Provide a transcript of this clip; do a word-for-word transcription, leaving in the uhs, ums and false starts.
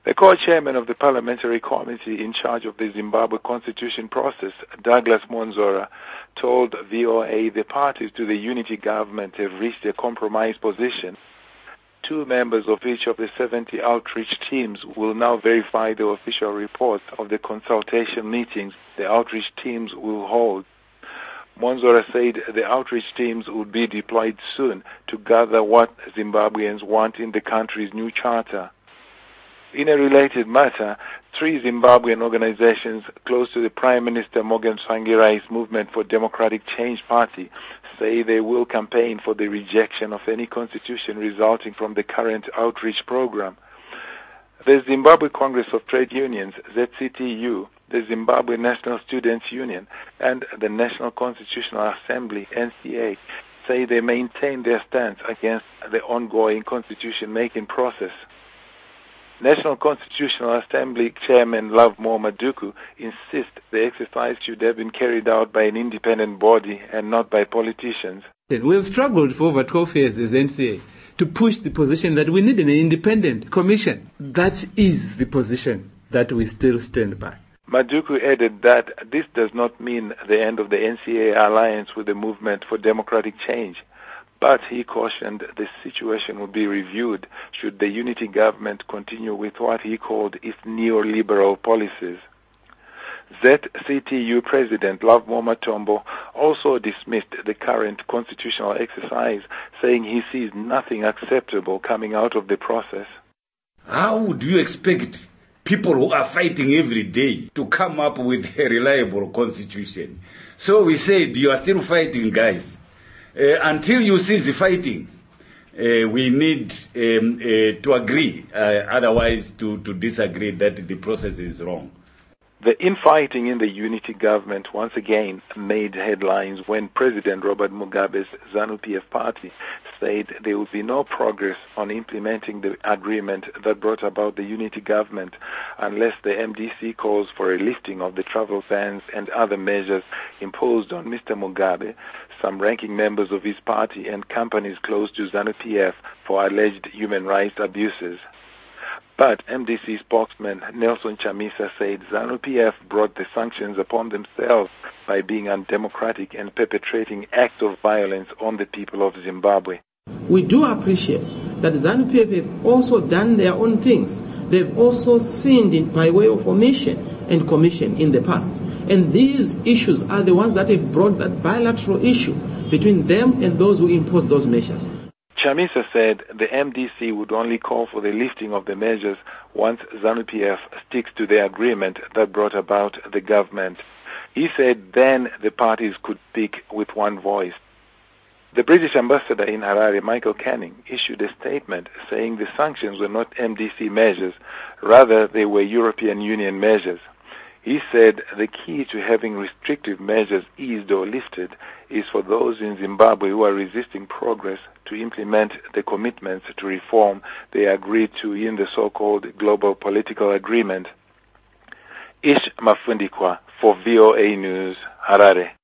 The co-chairman of the parliamentary committee in charge of the Zimbabwe constitution process, Douglas Monzora, told V O A the parties to the unity government have reached a compromise position. Two members of each of the seventy outreach teams will now verify the official reports of the consultation meetings the outreach teams will hold. Monzora said the outreach teams would be deployed soon to gather what Zimbabweans want in the country's new charter. In a related matter, three Zimbabwean organizations close to the Prime Minister Morgan Tsvangirai's Movement for Democratic Change party say they will campaign for the rejection of any constitution resulting from the current outreach program. The Zimbabwe Congress of Trade Unions, Z C T U, the Zimbabwe National Students Union, and the National Constitutional Assembly, N C A, say they maintain their stance against the ongoing constitution-making process. National Constitutional Assembly Chairman Lovemore Maduku insists the exercise should have been carried out by an independent body and not by politicians. We have struggled for over twelve years as N C A to push the position that we need an independent commission. That is the position that we still stand by. Maduku added that this does not mean the end of the N C A alliance with the Movement for Democratic Change. But he cautioned the situation will be reviewed should the unity government continue with what he called its neoliberal policies. Z C T U President Lovemore Matombo also dismissed the current constitutional exercise, saying he sees nothing acceptable coming out of the process. How do you expect people who are fighting every day to come up with a reliable constitution? So we said, you are still fighting, guys. Uh, until you cease fighting, uh, we need um, uh, to agree, uh, otherwise to, to disagree that the process is wrong. The infighting in the unity government once again made headlines when President Robert Mugabe's ZANU-P F party said there would be no progress on implementing the agreement that brought about the unity government unless the M D C calls for a lifting of the travel bans and other measures imposed on Mister Mugabe, some ranking members of his party, and companies close to ZANU-P F for alleged human rights abuses. But M D C spokesman Nelson Chamisa said ZANU-P F brought the sanctions upon themselves by being undemocratic and perpetrating acts of violence on the people of Zimbabwe. We do appreciate that ZANU-P F have also done their own things. They've also sinned in, by way of omission and commission in the past. And these issues are the ones that have brought that bilateral issue between them and those who impose those measures. Chamisa said the M D C would only call for the lifting of the measures once ZANU-P F sticks to the agreement that brought about the government. He said then the parties could speak with one voice. The British ambassador in Harare, Michael Canning, issued a statement saying the sanctions were not M D C measures, rather they were European Union measures. He said the key to having restrictive measures eased or lifted is for those in Zimbabwe who are resisting progress to implement the commitments to reform they agreed to in the so-called Global Political Agreement. Ish Mafundikwa for V O A News, Harare.